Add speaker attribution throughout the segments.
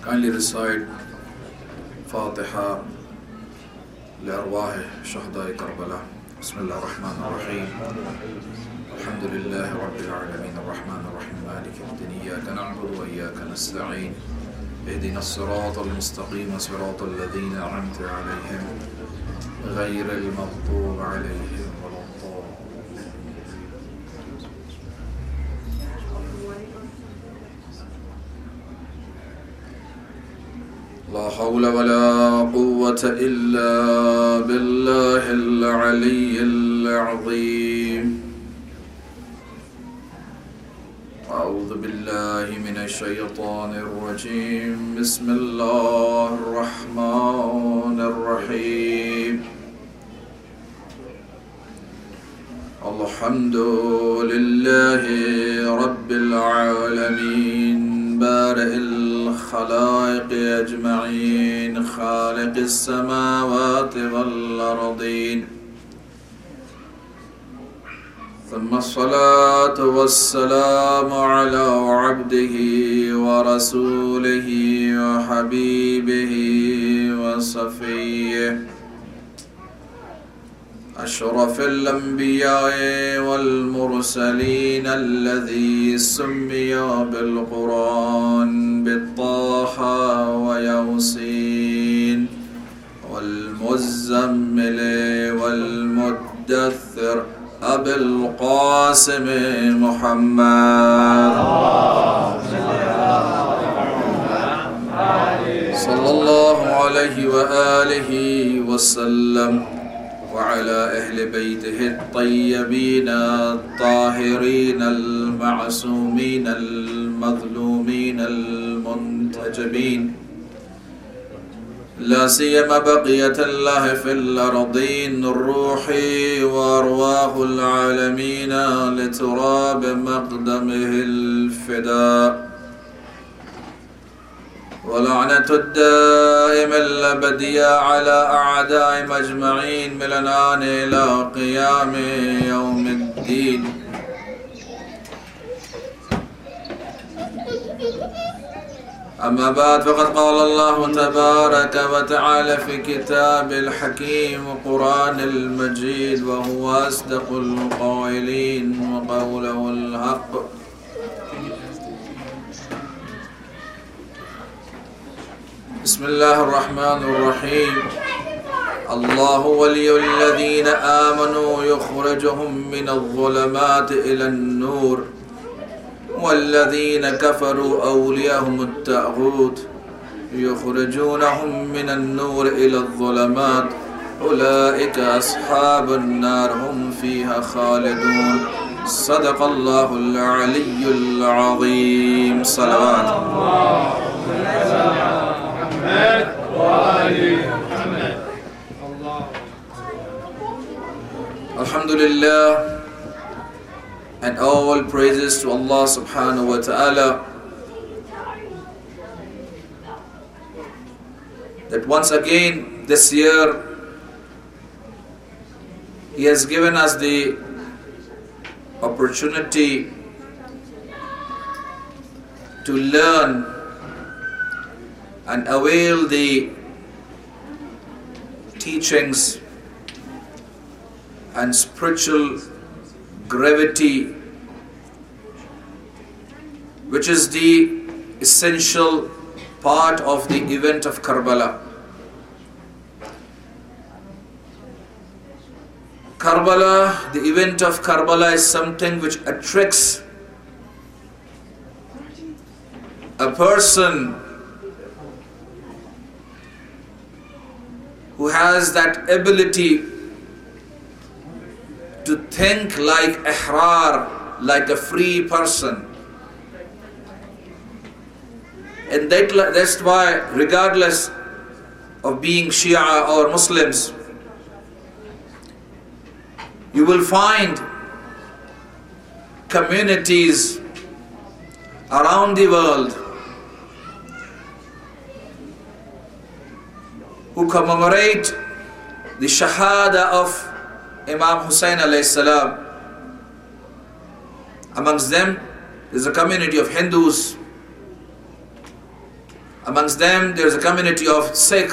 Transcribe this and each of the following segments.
Speaker 1: Kindly recite Fatiha لأرواح شهداء كربلاء. بسم الله الرحمن الرحيم. الحمد لله رب العالمين الرحمن الرحيم مالك يوم الدين إياك نعبد وإياك نستعين اهدنا الصراط المستقيم صراط الذين أنعمت عليهم غير المغضوب عليهم ولا الضالين. لا حول ولا قوة إلا بالله العلي العظيم. أعوذ بالله من الشيطان الرجيم. بسم الله الرحمن الرحيم. الحمد لله رب العالمين بارئ الخلائق أجمعين خالق السماوات والأرضين، ثم الصلاة والسلام على عبده ورسوله وحبيبه وصفيه أشرف الأنبياء والمرسلين الذي سمي بالقرآن بالطه وياسين والمزمل والمدثر أبي القاسم محمد صلى الله عليه وآله وسلم وعلى أهل بيته الطيبين الطاهرين المعصومين المظلومين المنتجبين، لا سيما بقية الله في الأرضين الروح وأرواح العالمين لتراب مقدمه الفداء، ولعنة الدائم الأبدية على أعداء أجمعين من الآن إلى قيام يوم الدين. أما بعد، فقد قال الله تبارك وتعالى في كتاب الحكيم وقرآن المجيد وهو أصدق القائلين وقوله الحق. بسم الله الرحمن الرحيم. الله ولي الذين آمنوا يخرجهم من الظلمات إلى النور والذين كفروا أولياءهم الطاغوت يخرجونهم من النور إلى الظلمات أولئك أصحاب النار هم فيها خالدون. صدق الله العلي العظيم. صلوات الله Alhamdulillah, and all praises to Allah subhanahu wa ta'ala, that once again this year He has given us the opportunity to learn and avail the teachings and spiritual gravity, which is the essential part of the event of Karbala. Karbala, the event of Karbala, is something which attracts a person who has that ability to think like ihrar, like a free person. And that's why, regardless of being Shia or Muslims, you will find communities around the world who commemorate the Shahada of Imam Hussein alayhi salam. Amongst them is a community of Hindus Amongst them, there is a community of Sikh.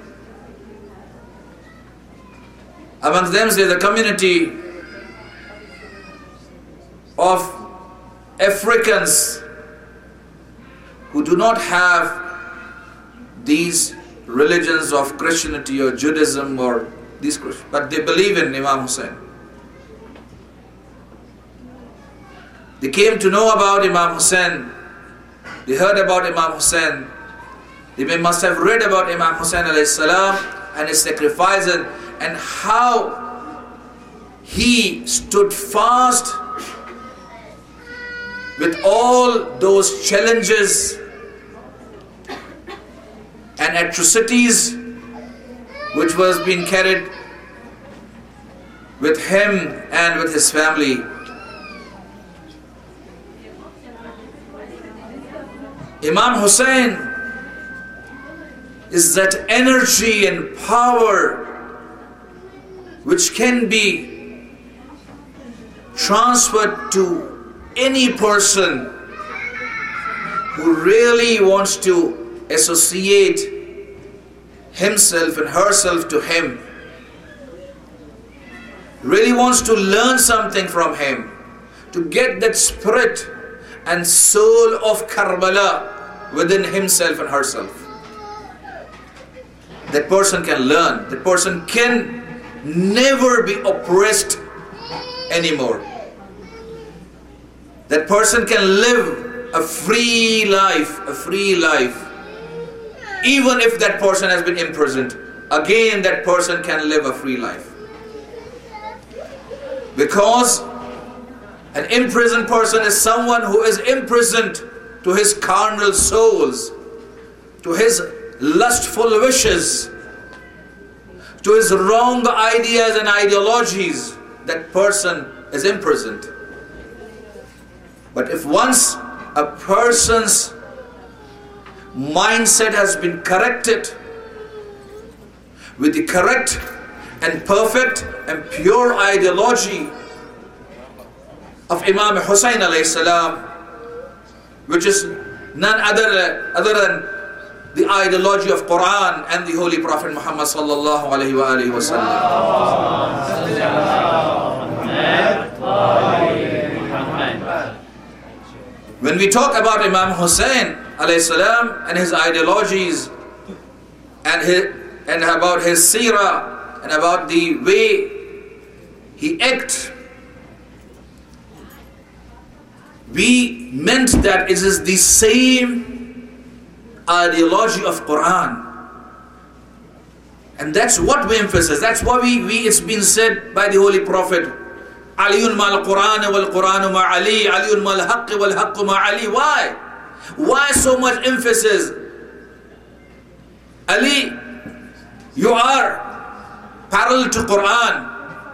Speaker 1: Amongst them, there is a community of Africans who do not have these religions of Christianity or Judaism or these, but they believe in Imam Hussain. They came to know about Imam Hussain. They heard about Imam Hussain. They must have read about Imam Hussain alayhi salam and his sacrifices and how he stood fast with all those challenges and atrocities which was being carried with him and with his family. Imam Hussain is that energy and power which can be transferred to any person who really wants to associate himself and herself to him, really wants to learn something from him, to get that spirit and soul of Karbala within himself and herself. That person can learn. That person can never be oppressed anymore. That person can live a free life, even if that person has been imprisoned. Again, that person can live a free life. Because an imprisoned person is someone who is imprisoned to his carnal souls, to his lustful wishes, to his wrong ideas and ideologies. That person is imprisoned. But if once a person's mindset has been corrected with the correct and perfect and pure ideology of Imam Hussain alayhi salam, which is none other than the ideology of Quran and the Holy Prophet Muhammad sallallahu alaihi wasallam. When we talk about Imam Hussain alayhi salam and his ideologies and about his seerah and about the way he acted, we meant that it is the same ideology of Quran. And that's what we emphasize. That's why it's been said by the Holy Prophet, Aliyun mal Quran wal Quran ma Ali, Aliyun mal haqq wal haqq ma Ali. Why? Why so much emphasis? Ali, you are parallel to Quran.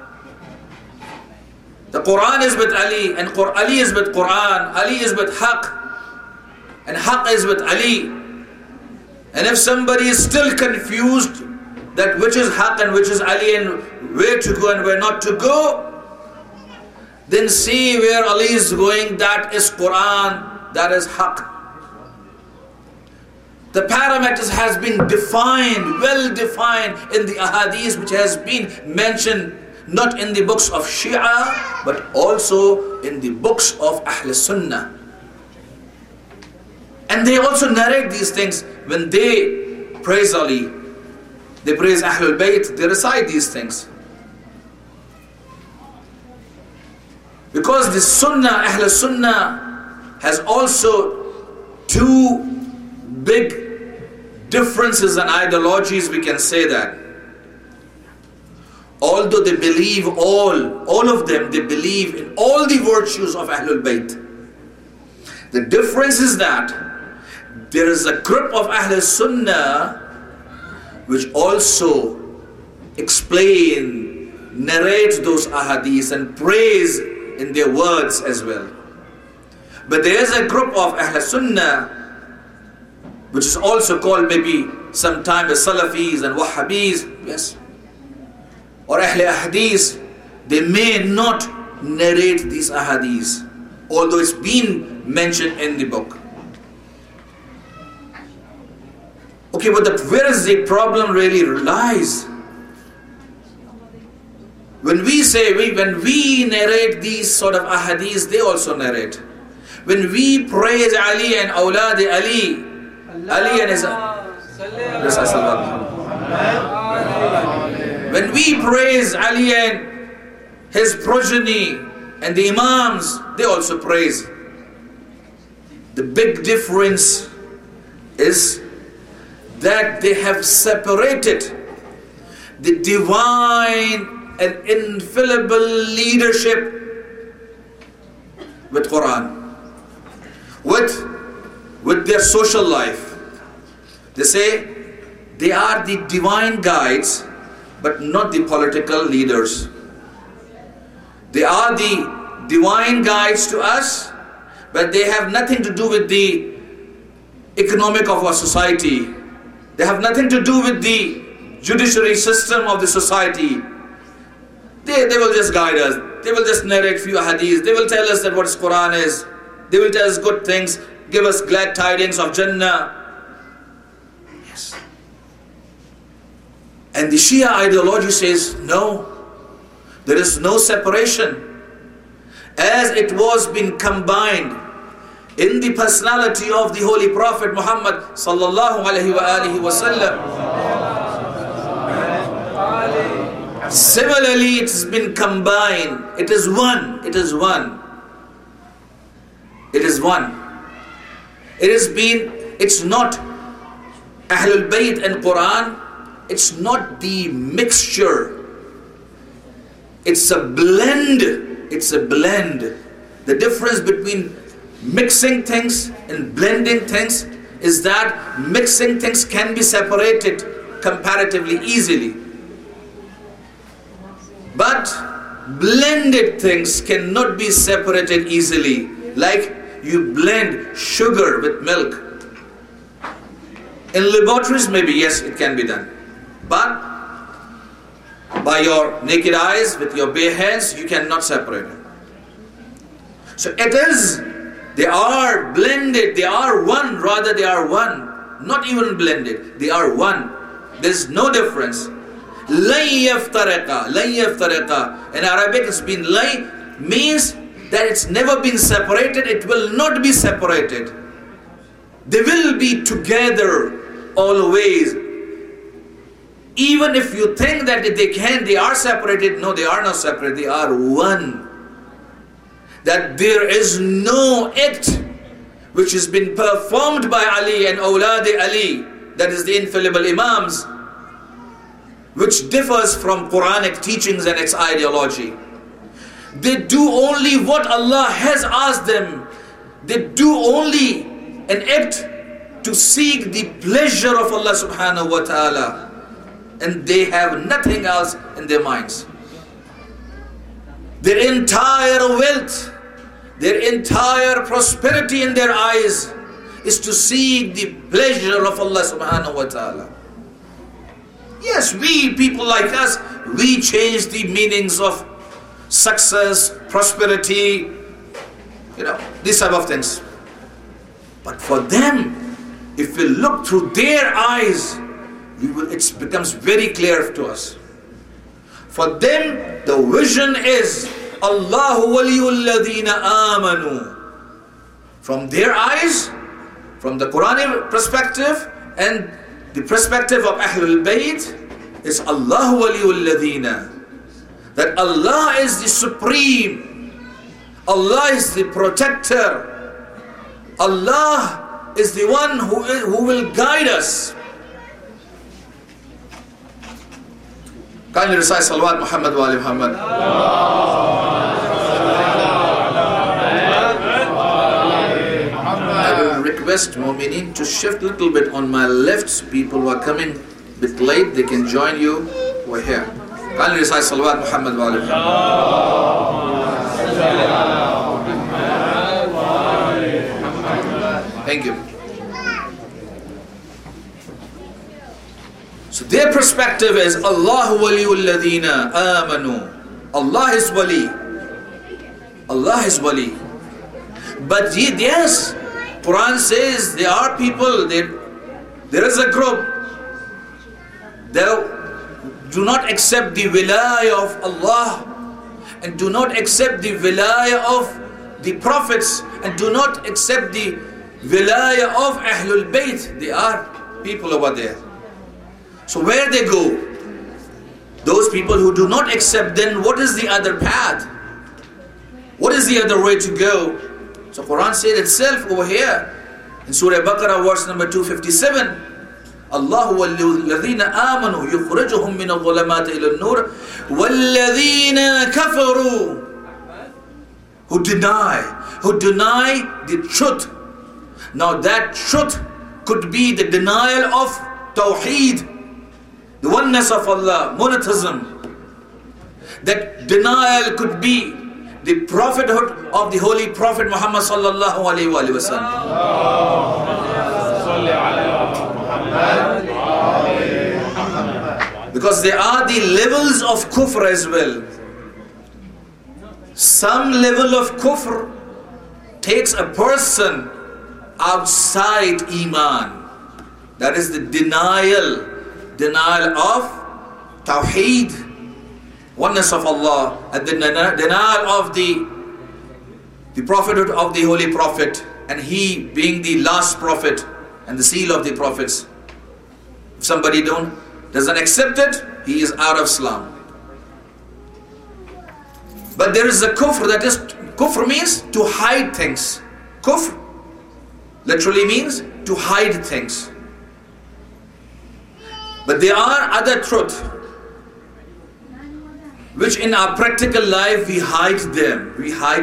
Speaker 1: The Quran is with Ali, and Ali is with Quran. Ali is with Haqq, and Haqq is with Ali. And if somebody is still confused that which is Haqq and which is Ali and where to go and where not to go, then see where Ali is going, that is Quran, that is Haqq. The parameters has been defined, well defined in the ahadith which has been mentioned not in the books of Shia but also in the books of Ahl Sunnah. And they also narrate these things when they praise Ali, they praise Ahlul Bayt, they recite these things. Because the Sunnah, Ahl Sunnah has also two big differences and ideologies, we can say that. Although they believe all of them, they believe in all the virtues of Ahlul Bayt. The difference is that there is a group of Ahl Sunnah which also explain, narrate those ahadith and praise in their words as well. But there is a group of Ahl Sunnah which is also called maybe sometimes as Salafis and Wahhabis, yes, or Ahl Hadith. They may not narrate these ahadith, although it's been mentioned in the book. Okay, but where is the problem really lies? When we narrate these sort of ahadith, they also narrate. When we praise Ali and Awlad Ali and his... When we praise Ali and his progeny and the Imams, they also praise. The big difference is that they have separated the divine and infallible leadership with Quran, with their social life. They say they are the divine guides, but not the political leaders. They are the divine guides to us, but they have nothing to do with the economic of our society. They have nothing to do with the judiciary system of the society. They will just guide us. They will just narrate few hadiths. They will tell us that what Quran is. They will tell us good things, give us glad tidings of Jannah. Yes. And the Shia ideology says, no, there is no separation. As it was being combined in the personality of the Holy Prophet Muhammad sallallahu alaihi wasallam. Similarly, it has been combined. It is one. It is one. It is one. It's not Ahlul Bayt and Quran. It's not the mixture. It's a blend. It's a blend. The difference between mixing things and blending things is that mixing things can be separated comparatively easily. But blended things cannot be separated easily. Like you blend sugar with milk. In laboratories, maybe yes, it can be done. But by your naked eyes, with your bare hands, you cannot separate it. So they are blended, they are one, rather they are one. Not even blended, they are one. There's no difference. لَن يَفْتَرِقَ. In Arabic, it's been lay means that it's never been separated, it will not be separated. They will be together always. Even if you think that they are separated, no, they are not separated, they are one. That there is no act which has been performed by Ali and Awlad Ali, that is the infallible Imams, which differs from Quranic teachings and its ideology. They do only what Allah has asked them. They do only an act to seek the pleasure of Allah subhanahu wa ta'ala. And they have nothing else in their minds. Their entire wealth, their entire prosperity in their eyes is to seek the pleasure of Allah subhanahu wa ta'ala. Yes, we people like us, we change the meanings of success, prosperity, these type of things. But for them, if we look through their eyes, it becomes very clear to us. For them, the vision is Allahu waliyul ladina amanu. From their eyes, from the Quranic perspective and the perspective of Ahlul Bayt, is Allahu waliyul ladina. That Allah is the supreme. Allah is the protector. Allah is the one who will guide us. Kindly recite Salawat Muhammad wa Ali Muhammad. I will request Mu'mineen to shift a little bit on my left. People who are coming a bit late, they can join you. We're here. Kindly recite Salawat Muhammad wa Ali Muhammad. Thank you. So their perspective is Allahu waliyul ladina amanu. Allah is wali. Allah is wali. But yes, Quran says there are people, There is a group that do not accept the wilayah of Allah and do not accept the wilayah of the prophets and do not accept the wilayah of Ahlul Bayt. They are people over there. So where they go? Those people who do not accept, then what is the other path? What is the other way to go? So Quran said itself over here in Surah Baqarah verse number 257. الله والذين آمنوا يخرجهم من الظلمات إلى النور والذين كفروا who deny the truth. Now that truth could be the denial of Tawheed, the oneness of Allah, monotheism. That denial could be the prophethood of the Holy Prophet Muhammad sallallahu alaihi wasallam. Because there are the levels of kufr as well. Some level of kufr takes a person outside Iman. That is the denial of Tawheed, oneness of Allah, and the denial of the prophethood of the Holy Prophet, and he being the last prophet and the seal of the prophets. If somebody doesn't accept it, he is out of Islam. But there is a kufr, that is, kufr means to hide things. Kufr literally means to hide things. But there are other truths which in our practical life we hide them.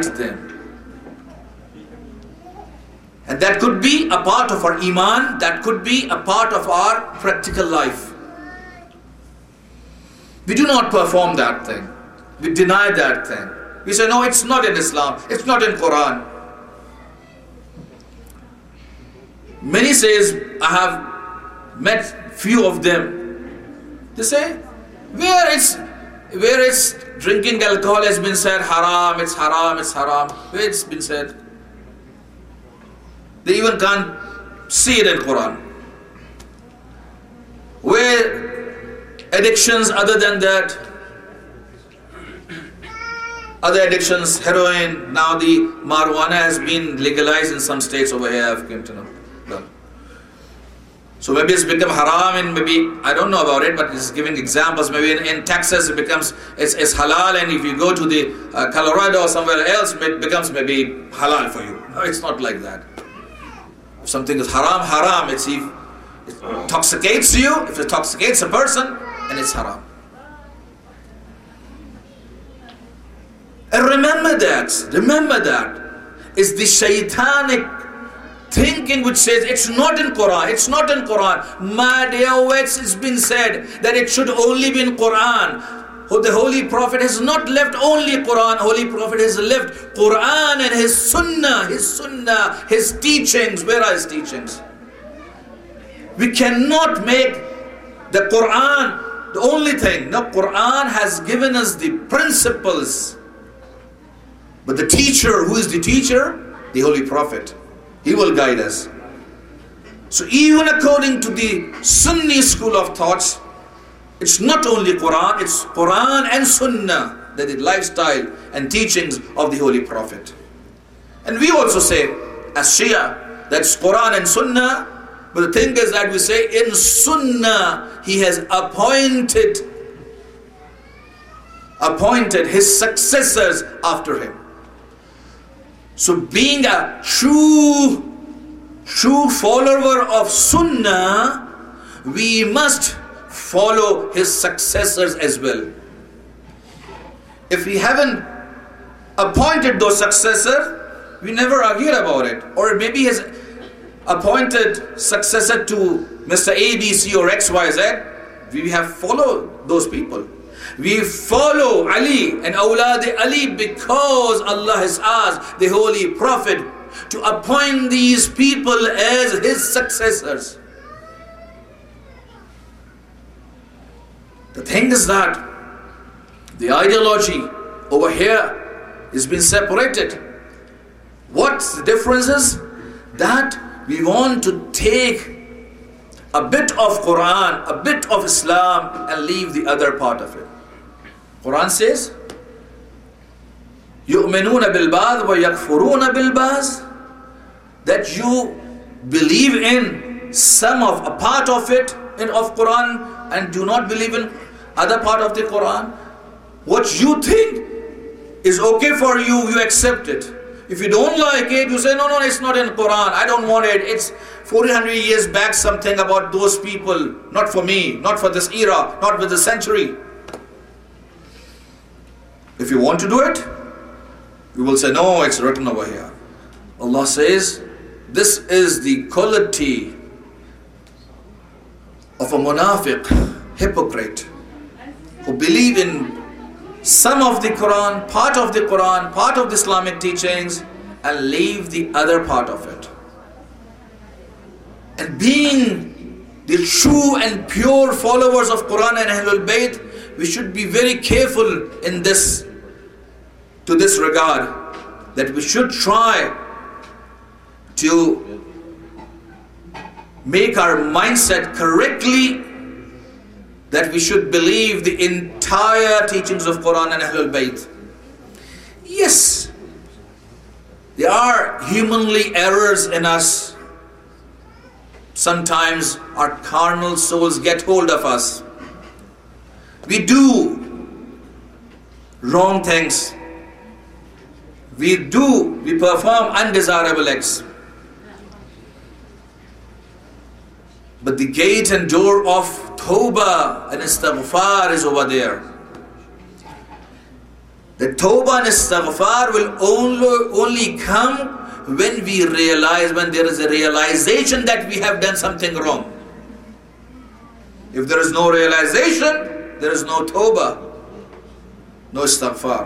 Speaker 1: And that could be a part of our Iman, that could be a part of our practical life. We do not perform that thing. We deny that thing. We say, no, it's not in Islam, it's not in Quran. Many says, I have met few of them. They say, where it's drinking alcohol has been said, haram, it's haram, it's haram. Where it's been said? They even can't see it in Quran. Where addictions other than that, other addictions, heroin, now the marijuana has been legalized in some states over here, I've come to know. So maybe it's become haram and maybe, I don't know about it, but it's giving examples. Maybe in Texas it's halal, and if you go to the Colorado or somewhere else, it becomes maybe halal for you. No, it's not like that. If something is haram, it's if it intoxicates you, if it intoxicates a person, then it's haram. And remember that is the shaitanic thinking which says it's not in Quran. My dear words, it's been said that it should only be in Quran. The Holy Prophet has not left only Quran. Holy Prophet has left Quran and his sunnah, his teachings. Where are his teachings? We cannot make the Quran the only thing. No, Quran has given us the principles. But the teacher, who is the teacher? The Holy Prophet. He will guide us. So even according to the Sunni school of thoughts, it's not only Quran, it's Quran and Sunnah, that is lifestyle and teachings of the Holy Prophet. And we also say, as Shia, that's Quran and Sunnah, but the thing is that we say in Sunnah, he has appointed his successors after him. So being a true follower of Sunnah, we must follow his successors as well. If we haven't appointed those successors, we never argued about it. Or maybe his appointed successor to Mr. A, B, C or X, Y, Z, we have followed those people. We follow Ali and Awlad Ali because Allah has asked the Holy Prophet to appoint these people as his successors. The thing is that the ideology over here is being separated. What's the difference is that we want to take a bit of Quran, a bit of Islam, and leave the other part of it. Quran says, يُؤْمِنُونَ بِالْبَعْضِ وَيَكْفُرُونَ بِالْبَعْضِ, that you believe in some of a part of it of Quran and do not believe in other part of the Quran. What you think is okay for you, you accept it. If you don't like it, you say, no, it's not in Quran, I don't want it. It's 400 years back something about those people, not for me, not for this era, not with the century. If you want to do it, you will say, no, it's written over here. Allah says, this is the quality of a munafiq, hypocrite, who believe in some of the Quran, part of the Quran, part of the Islamic teachings, and leave the other part of it. And being the true and pure followers of Quran and Ahlul Bayt, we should be very careful in this, to this regard, that we should try to make our mindset correctly, that we should believe the entire teachings of Quran and Ahlul Bayt. Yes, there are humanly errors in us. Sometimes our carnal souls get hold of us. We do wrong things. We perform undesirable acts. But the gate and door of Tawbah and Istighfar is over there. The Tawbah and Istighfar will only come when we realize, when there is a realization that we have done something wrong. If there is no realization, there is no Tawbah, no Istighfar.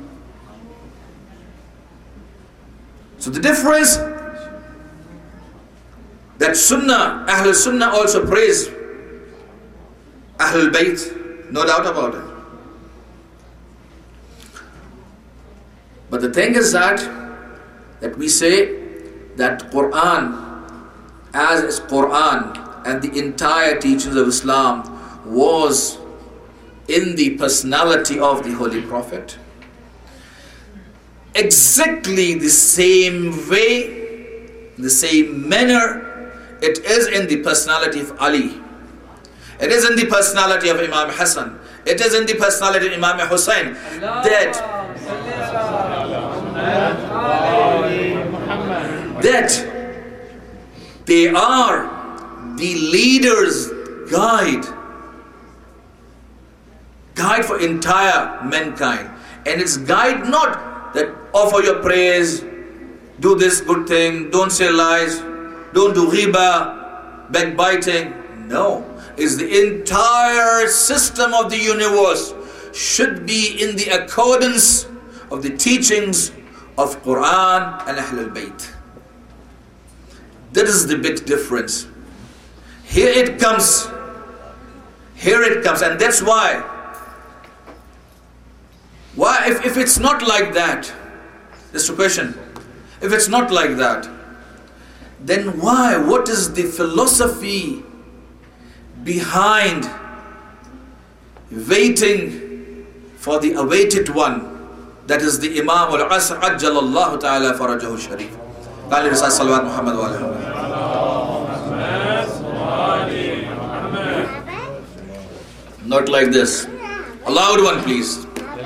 Speaker 1: So the difference that Sunnah, Ahlul Sunnah also praise Ahlul Bayt, no doubt about it. But the thing is that we say that Quran, as is Quran, and the entire teachings of Islam was in the personality of the Holy Prophet. Exactly the same way, the same manner, it is in the personality of Ali. It is in the personality of Imam Hassan. It is in the personality of Imam Hussein that they are the leaders' guide for entire mankind. And it's guide not that offer your praise, do this good thing, don't say lies, don't do riba, backbiting. No, it's the entire system of the universe should be in the accordance of the teachings of Quran and Ahlul Bayt. That is the big difference. Here it comes, and that's why if it's not like that, just a question, if it's not like that, then why? What is the philosophy behind waiting for the awaited one? That is the Imam al-Asr, ajjalallahu ta'ala farajahu sharif. Qali Rasul salawat Muhammad wa alayhi. Not like this. A loud one, please.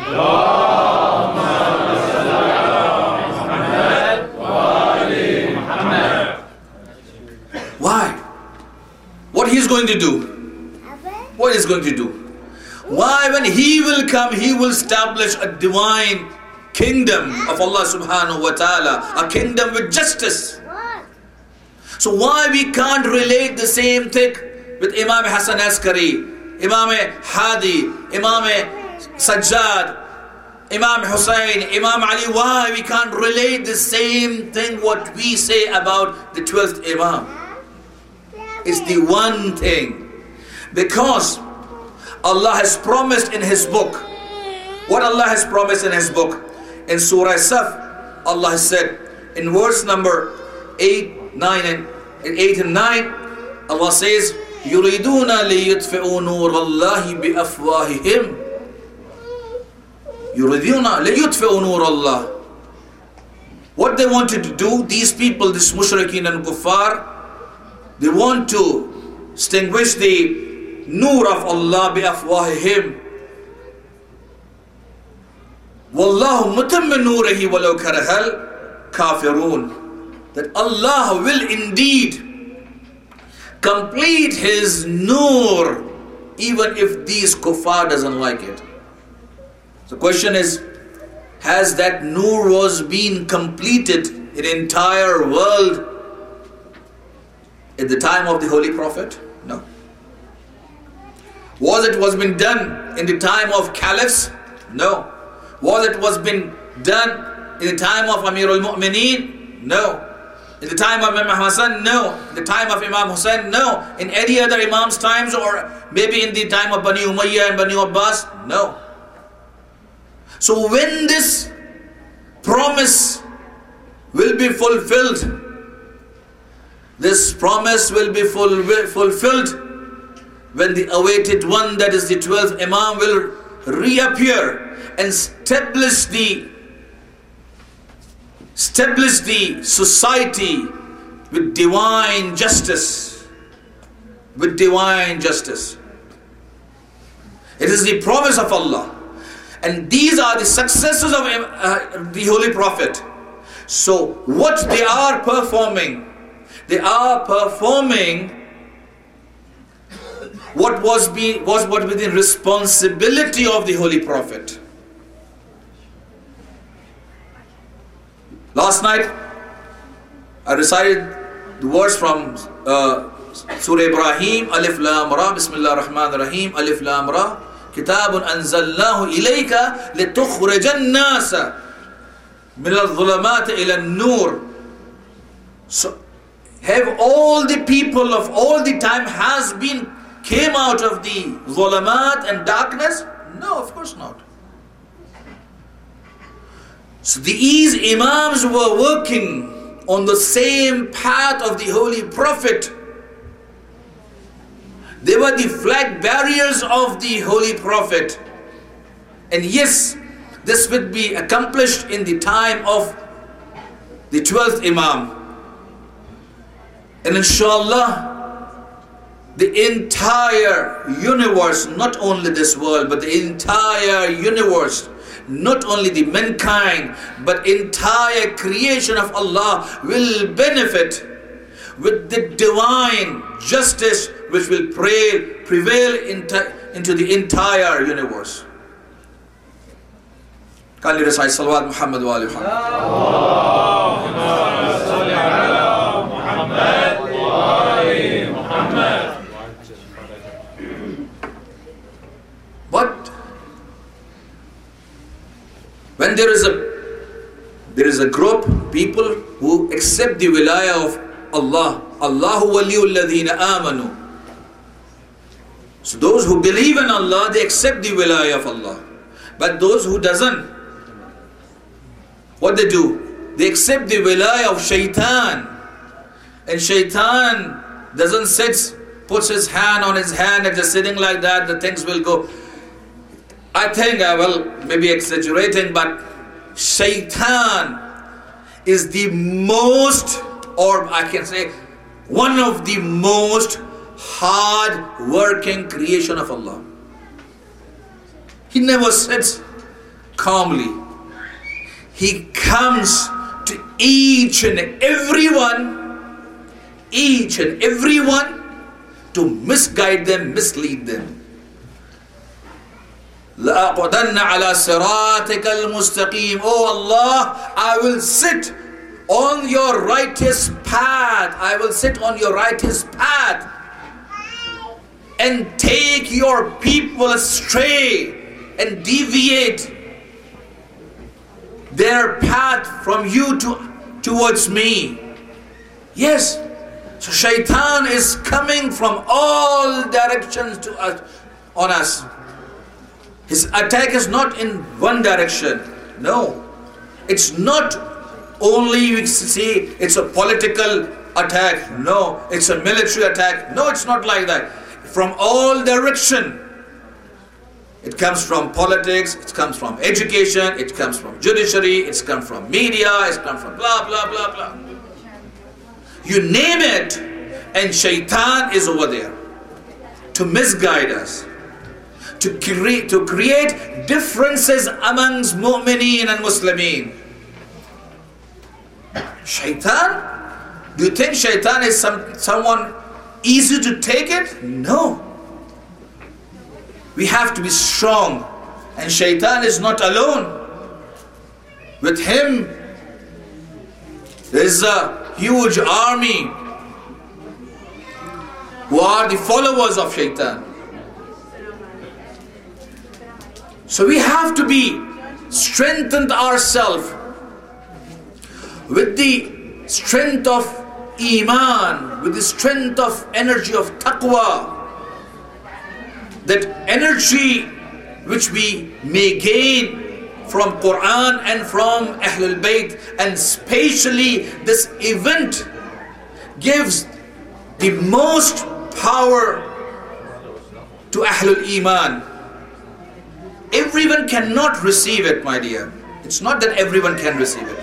Speaker 1: Why? What he is going to do? What is going to do? Why, when he will come, he will establish a divine kingdom of Allah subhanahu wa ta'ala, a kingdom with justice. So why we can't relate the same thing with Imam Hassan Askari, Imam Hadi, Imam Sajjad, Imam Hussein, Imam Ali? Why we can't relate the same thing what we say about the 12th Imam? It's the one thing. Because Allah has promised in His book. What Allah has promised in His book? In Surah Saf, Allah has said in verse number 8 and 9, Allah says, يريدون ليطفئوا نور الله بأفواههم. يريدون ليطفئوا نور الله. What they wanted to do, these people, this mushrikeen and kuffar, they want to extinguish the nur of Allah بأفواههم. Wallahu mutimmu nurihi walau karahal kafirun. That Allah will indeed complete His nur even if these kuffar doesn't like it. The question is, has that nur was being completed in the entire world at the time of the Holy Prophet? No. Was been done in the time of caliphs? No. Was been done in the time of Amir al-Mu'mineen? No. In the time of Imam Hassan? No. In the time of Imam Hussain? No. In any other Imam's times, or maybe in the time of Bani Umayyah and Bani Abbas? No. So when this promise will be fulfilled, this promise will be fulfilled when the awaited one, that is the 12th Imam, will reappear and establish the society with divine justice. With divine justice. It is the promise of Allah. And these are the successors of the Holy Prophet. So what they are performing what was within responsibility of the Holy Prophet. Last night I recited the verse from Surah Ibrahim, Alif Lam Ra, Bismillah ar-Rahman ar-Rahim, Alif Lam Ra, Kitabun anzalnahu ilayka litukhrijan nasa min al-dhulumat ila an-nur. So have all the people of all the time came out of the dhulumat and darkness? No, of course not. So these Imams were working on the same path of the Holy Prophet. They were the flag bearers of the Holy Prophet. And yes, this would be accomplished in the time of the 12th Imam. And inshallah, the entire universe, not only this world, but the entire universe, not only the mankind, but entire creation of Allah will benefit with the divine justice which will prevail into the entire universe. Kindly recite Salawat Muhammad wa Ali Muhammad. But when there is a group people who accept the wilayah of Allah, Allahu waliyul ladhina amanu. So those who believe in Allah, they accept the wilayah of Allah. But those who doesn't, what they do? They accept the wilayah of shaitan. And shaitan doesn't puts his hand on his hand and just sitting like that, the things will go. I think I will maybe exaggerating, but shaitan is the most, or I can say one of the most hard working creation of Allah. He never sits calmly. He comes to each and everyone to misguide them, mislead them. لَأَقْعُدَنَّ عَلَى صِرَاطِكَ الْمُسْتَقِيمِ. Oh Allah, I will sit on your righteous path. I will sit on your righteous path and take your people astray and deviate their path from you towards me. Yes. So shaitan is coming from all directions to us, on us. His attack is not in one direction. No. It's not only, we see, it's a political attack. No, it's a military attack. No, it's not like that. From all direction. It comes from politics, it comes from education, it comes from judiciary, it comes from media, it comes from blah, blah, blah, blah. You name it, and shaitan is over there to misguide us, to create differences amongst mu'mineen and Muslimeen. Shaitan? Do you think shaitan is someone easy to take it? No. We have to be strong, and shaitan is not alone. With him, there is a huge army who are the followers of shaitan. So we have to be strengthened ourselves with the strength of Iman, with the strength of energy of taqwa. That energy which we may gain from Quran and from Ahlul Bayt, and especially this event gives the most power to Ahlul Iman. Everyone cannot receive it, my dear. It's not that everyone can receive it.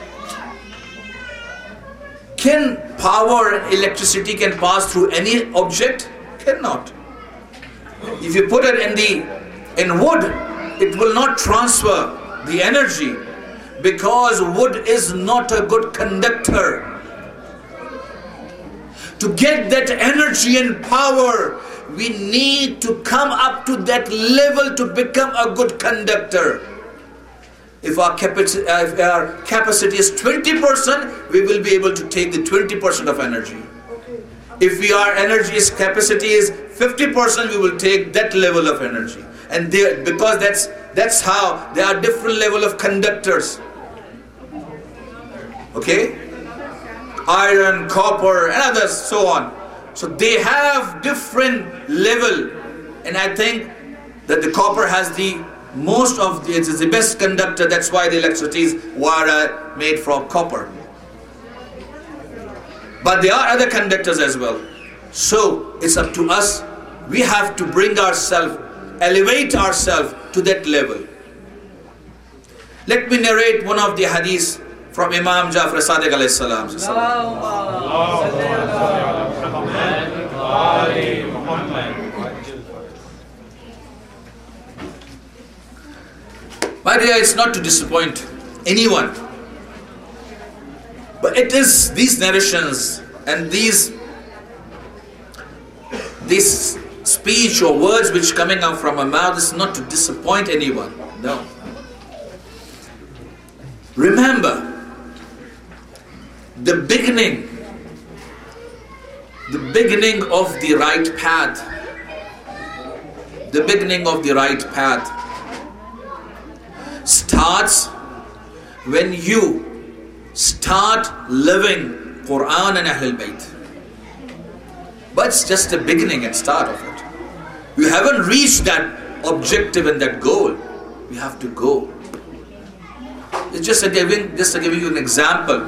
Speaker 1: Can power and electricity can pass through any object? Cannot. If you put it in wood, it will not transfer the energy, because wood is not a good conductor. To get that energy and power, we need to come up to that level to become a good conductor. If our capacity is 20%, we will be able to take the 20% of energy. If our capacity is 50%, we will take that level of energy. And because that's how there are different level of conductors. Okay? Iron, copper, and others, so on. So they have different level. And I think that the copper has the most of it is the best conductor. That's why the electricity wire made from copper. But there are other conductors as well. So it's up to us. We have to bring ourselves, elevate ourselves to that level. Let me narrate one of the hadiths from Imam Jafar Sadiq alayhi salam. My dear, it's not to disappoint anyone, but it is these narrations and these speech or words which coming out from my mouth is not to disappoint anyone. No. Remember, the beginning of the right path, starts when you start living Quran and Ahlul Bayt. But it's just the beginning and start of it. You haven't reached that objective and that goal. You have to go. It's just giving you an example.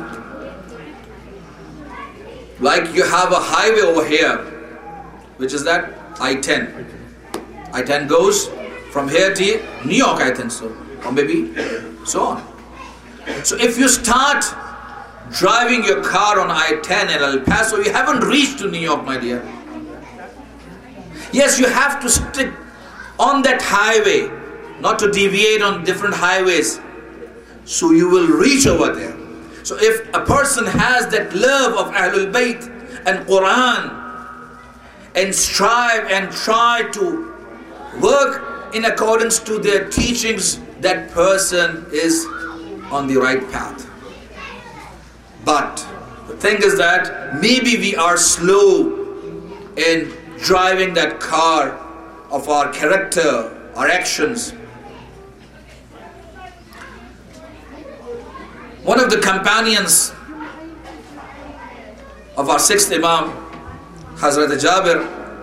Speaker 1: Like you have a highway over here, which is that I-10. I-10 goes from here to New York, I think so. Or maybe so on. So if you start driving your car on I-10 in El Paso, you haven't reached to New York, my dear. Yes, you have to stick on that highway, not to deviate on different highways. So you will reach over there. So if a person has that love of Ahlul Bayt and Quran and strive and try to work in accordance to their teachings, that person is on the right path. But the thing is that maybe we are slow in driving that car of our character, our actions. One of the companions of our sixth Imam, Hazrat Jabir,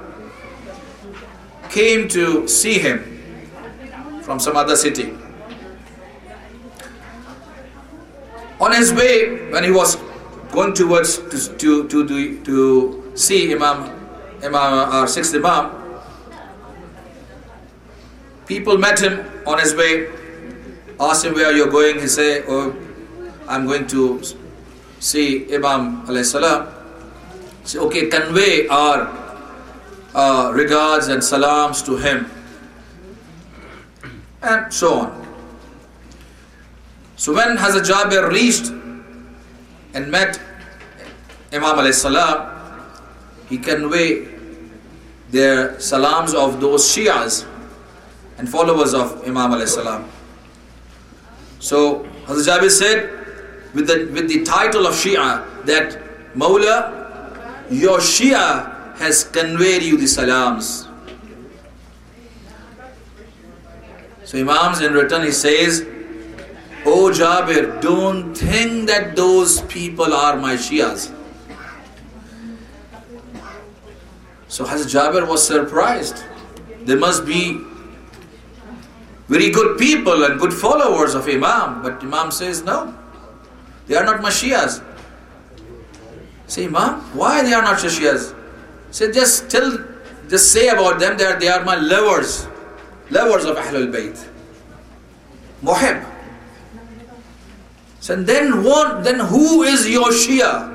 Speaker 1: came to see him from some other city. On his way, when he was going towards to see our sixth Imam, people met him on his way, asked him where you're going. He said, "Oh, I'm going to see Imam alayhi salam." He said, "Okay, convey our regards and salams to him," and so on. So when Hazrat Jabir reached and met Imam alayhi salam, he conveyed their salams of those Shias and followers of Imam alayhi salam. So Hazrat Jabir said, with the title of Shia, that Mawla, your Shia has conveyed you the salams. So Imams in return, he says, "Oh Jabir, don't think that those people are my Shias." So Hazrat Jabir was surprised. There must be very good people and good followers of Imam. But Imam says, "No, they are not my Shias." Say, "Imam, why they are not your Shias?" Say, just say about them that they are my lovers of Ahlul Bayt. Muhib. So then who is your Shia?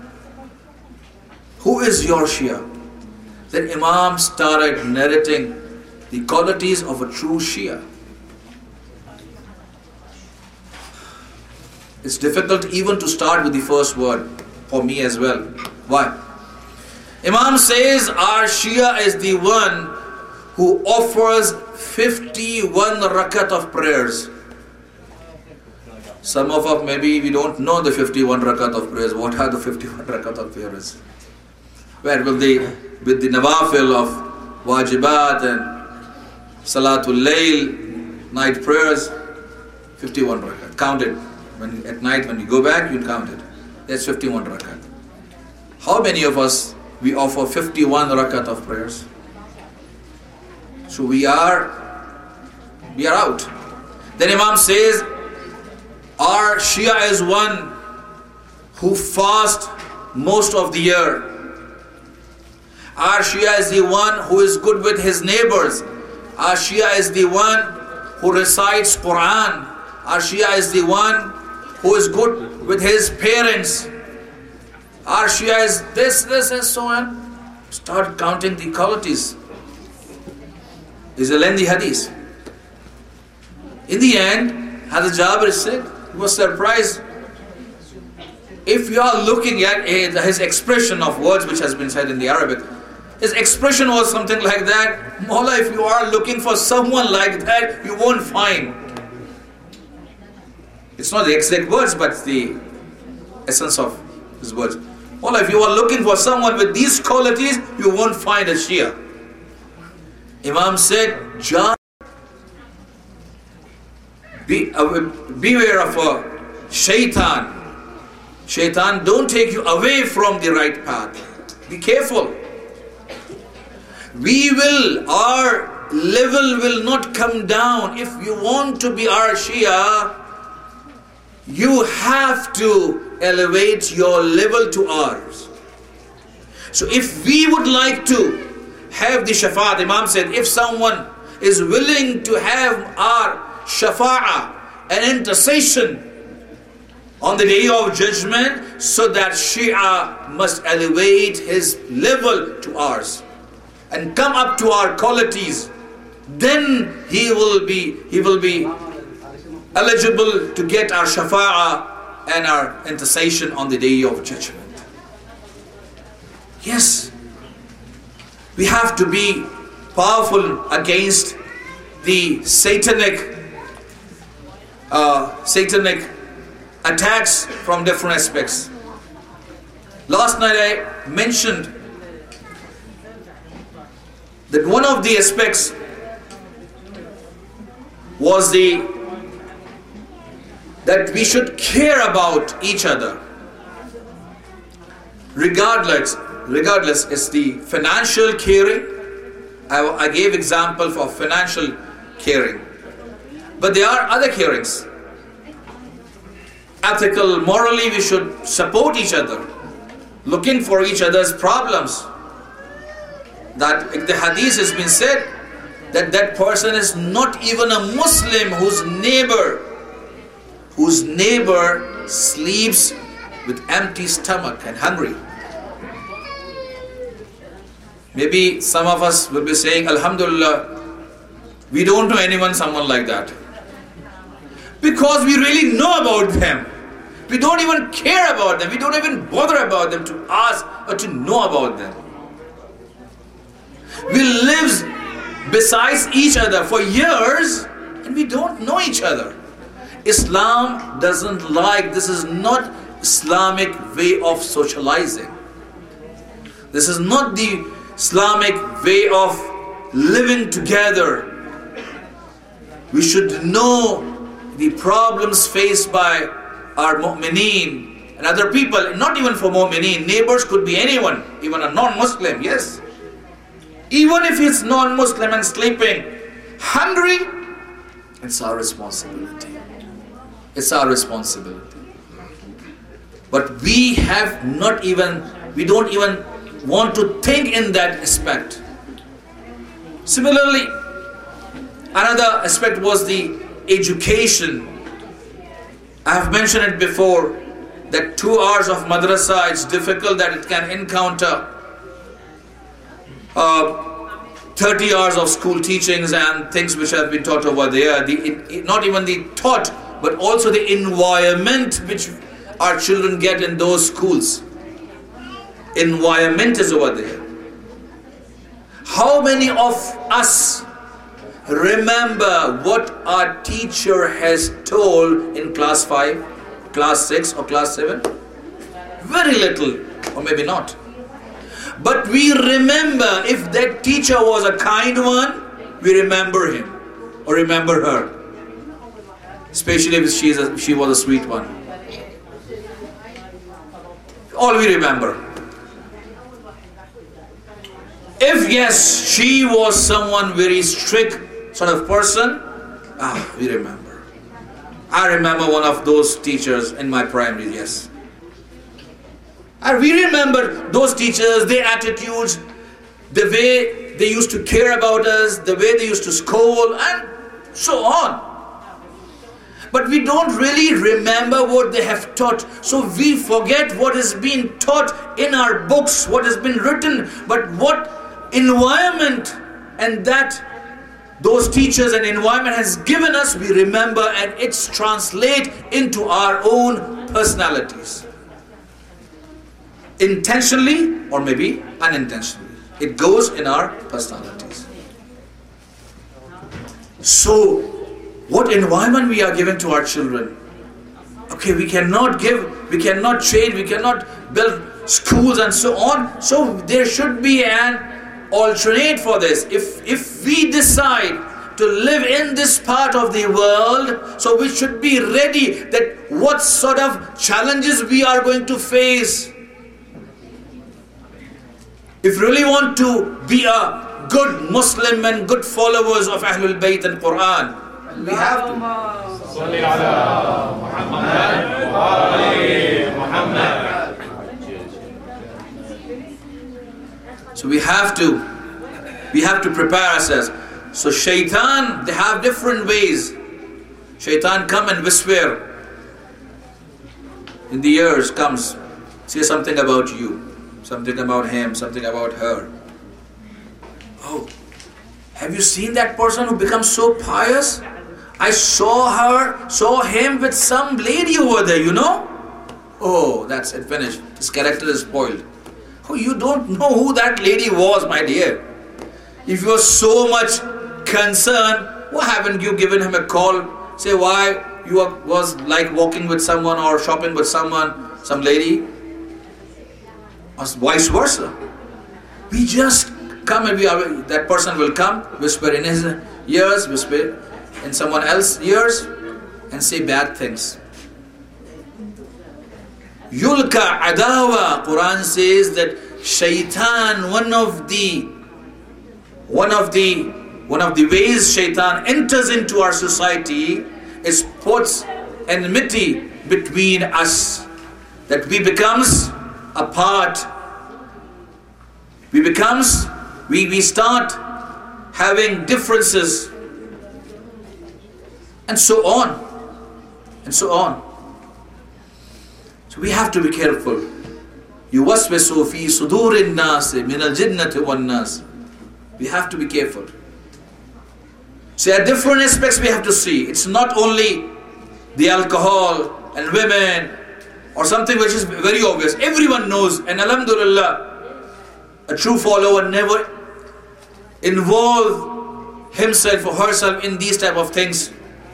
Speaker 1: Who is your Shia? Then Imam started narrating the qualities of a true Shia. It's difficult even to start with the first word for me as well. Why? Imam says our Shia is the one who offers 51 rakat of prayers. Some of us, maybe we don't know the 51 rakat of prayers. What are the 51 rakat of prayers? Where will they, with the nawafil of wajibat and salatul layl, night prayers, 51 rakat. Count it. At night when you go back, you count it. That's 51 rakat. How many of us, we offer 51 rakat of prayers? So we are out. Then Imam says, our Shia is one who fasts most of the year. Our Shia is the one who is good with his neighbors. Our Shia is the one who recites Quran. Our Shia is the one who is good with his parents. Our Shia is this and so on. Start counting the qualities. It's a lengthy hadith. In the end, Hazrat Jabir said, he was surprised. If you are looking at his expression of words which has been said in the Arabic, his expression was something like that. Mawla, if you are looking for someone like that, you won't find. It's not the exact words, but the essence of his words. Mawla, if you are looking for someone with these qualities, you won't find a Shia. Imam said, beware of a shaitan. Shaitan don't take you away from the right path. Be careful. Our level will not come down. If you want to be our Shia, you have to elevate your level to ours. So if we would like to have the shafa'at, Imam said, if someone is willing to have our shafa'ah, an intercession on the day of judgment, so that Shia must elevate his level to ours and come up to our qualities, then he will be eligible to get our shafa'ah and our intercession on the day of judgment. Yes, we have to be powerful against the satanic attacks from different aspects. Last night I mentioned that one of the aspects was that we should care about each other. Regardless, it's the financial caring. I gave example for financial caring. But there are other carings. ethical, morally we should support each other, looking for each other's problems. That in the hadith has been said that that person is not even a Muslim whose neighbor sleeps with empty stomach and hungry. Maybe some of us will be saying, Alhamdulillah, we don't know someone like that. Because we really know about them. We don't even care about them. We don't even bother about them to ask or to know about them. We live beside each other for years and we don't know each other. Islam doesn't like, this is not Islamic way of socializing. This is not the Islamic way of living together. We should know the problems faced by our mu'mineen and other people, not even for mu'mineen. Neighbors could be anyone, even a non-Muslim, yes. Even if he's non-Muslim and sleeping hungry, it's our responsibility. It's our responsibility. But we don't even want to think in that aspect. Similarly, another aspect was the education. I have mentioned it before that 2 hours of madrasa, it's difficult that it can encounter 30 hours of school teachings and things which have been taught over there. Not even the taught, but also the environment which our children get in those schools. Environment is over there. How many of us remember what our teacher has told in class 5, class 6 or class 7? Very little, or maybe not. But we remember, if that teacher was a kind one, we remember him or remember her. Especially if she was a sweet one. All we remember. If yes, she was someone very strict sort of person, we remember. I remember one of those teachers in my primary, yes. And we remember those teachers, their attitudes, the way they used to care about us, the way they used to scold, and so on. But we don't really remember what they have taught. So we forget what has been taught in our books, what has been written, but what environment and that those teachers and environment has given us, we remember, and it's translate into our own personalities. Intentionally or maybe unintentionally. It goes in our personalities. So, what environment we are giving to our children? Okay, we cannot change, we cannot build schools and so on. So there should be an alternate for this. If we decide to live in this part of the world, so we should be ready that what sort of challenges we are going to face. If you really want to be a good Muslim and good followers of Ahlul Bayt and Quran, we have to. So we have to prepare ourselves. So shaitan, they have different ways. Shaitan come and whisper in the ears, comes, say something about you. Something about him, something about her. Oh, have you seen that person who becomes so pious? I saw him with some lady over there, you know? Oh, that's it, finished. His character is spoiled. Oh, you don't know who that lady was, my dear. If you are so much concerned, why haven't you given him a call? Say why you was like walking with someone or shopping with someone, some lady? Or vice versa. We just come and that person will come, whisper in his ears, whisper in someone else's ears, and say bad things. Yulka adawa. Quran says that shaitan, one of the ways shaitan enters into our society is puts enmity between us, that we becomes apart. We start having differences, and so on, and so on. So we have to be careful. يُوَسْوِسُ فِي صُدُورِ النَّاسِ مِنَ الْجِنَّةِ وَالنَّاسِ. We have to be careful. So at different aspects we have to see. It's not only the alcohol and women or something which is very obvious. Everyone knows, and alhamdulillah, a true follower never involve himself or herself in these type of things.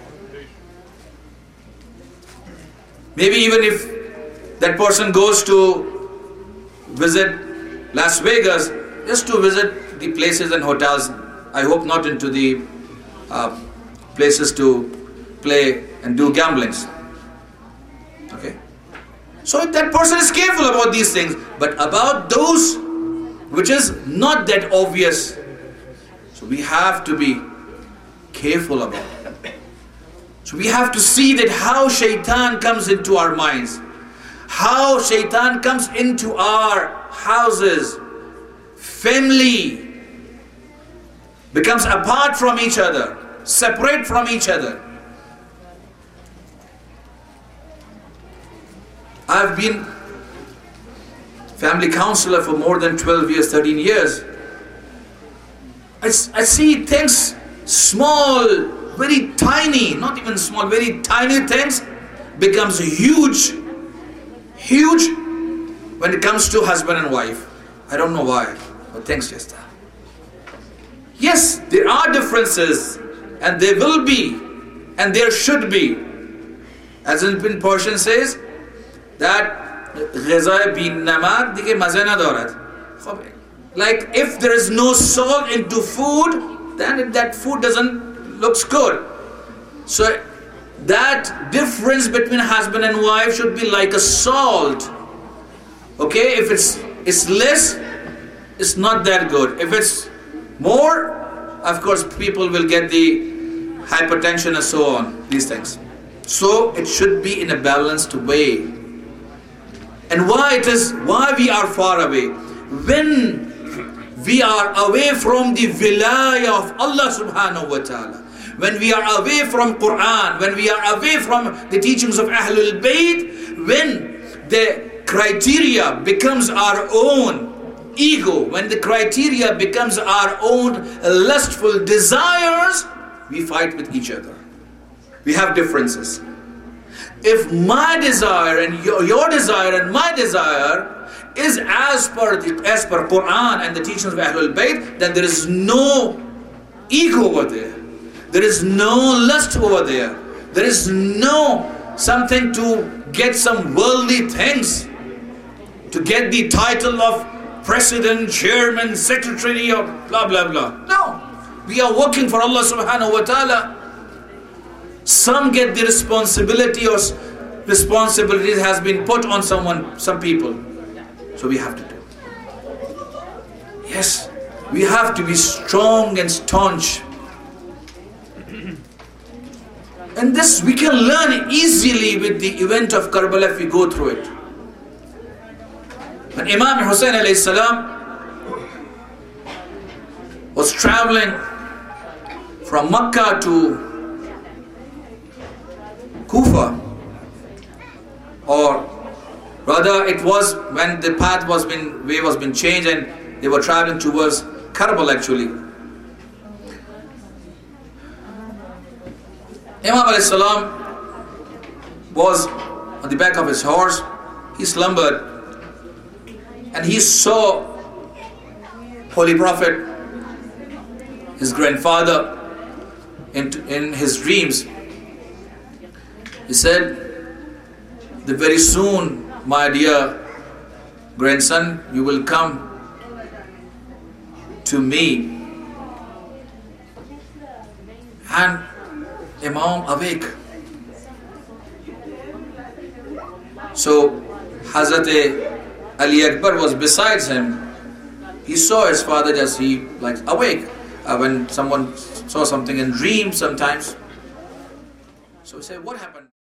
Speaker 1: Maybe even if that person goes to visit Las Vegas just to visit the places and hotels, I hope not into the places to play and do gamblings. Okay? So that person is careful about these things, but about those which is not that obvious, so we have to be careful about it. So we have to see that how shaitan comes into our minds, how shaitan comes into our houses, family becomes apart from each other, separate from each other. I've been family counselor for more than 12 years, 13 years. I see things small, very tiny, not even small, very tiny things becomes huge when it comes to husband and wife. I don't know why, but things just are. Yes, there are differences, and there will be, and there should be. As in Persian says, that like if there is no salt into food, then that food doesn't looks good. So that difference between husband and wife should be like a salt. Okay, if it's less, it's not that good. If it's more, of course people will get the hypertension and so on, these things. So it should be in a balanced way. And why we are far away? When we are away from the wilayah of Allah subhanahu wa ta'ala, when we are away from Quran, when we are away from the teachings of Ahlul Bayt, when the criteria becomes our own ego, when the criteria becomes our own lustful desires, we fight with each other. We have differences. If my desire and your desire and my desire is as per Quran and the teachings of Ahlul Bayt, then there is no ego over there. There is no lust over there. There is no something to get some worldly things, to get the title of president, chairman, secretary, or blah blah blah. No, we are working for Allah subhanahu wa ta'ala. Some get the responsibility, or responsibility has been put on some people. So we have to do. Yes, we have to be strong and staunch. And this we can learn easily with the event of Karbala if we go through it. When Imam Hussain alayhi salam was traveling from Makkah to Kufa, or rather it was when the path way was been changed and they were traveling towards Karbala actually. Imam alayhi salam was on the back of his horse. He slumbered and he saw Holy Prophet, his grandfather, in his dreams. He said that very soon, my dear grandson, you will come to me. And Imam awake. So Hazrat Ali Akbar was besides him. He saw his father just awake. When someone saw something in dreams sometimes. So he said, what happened?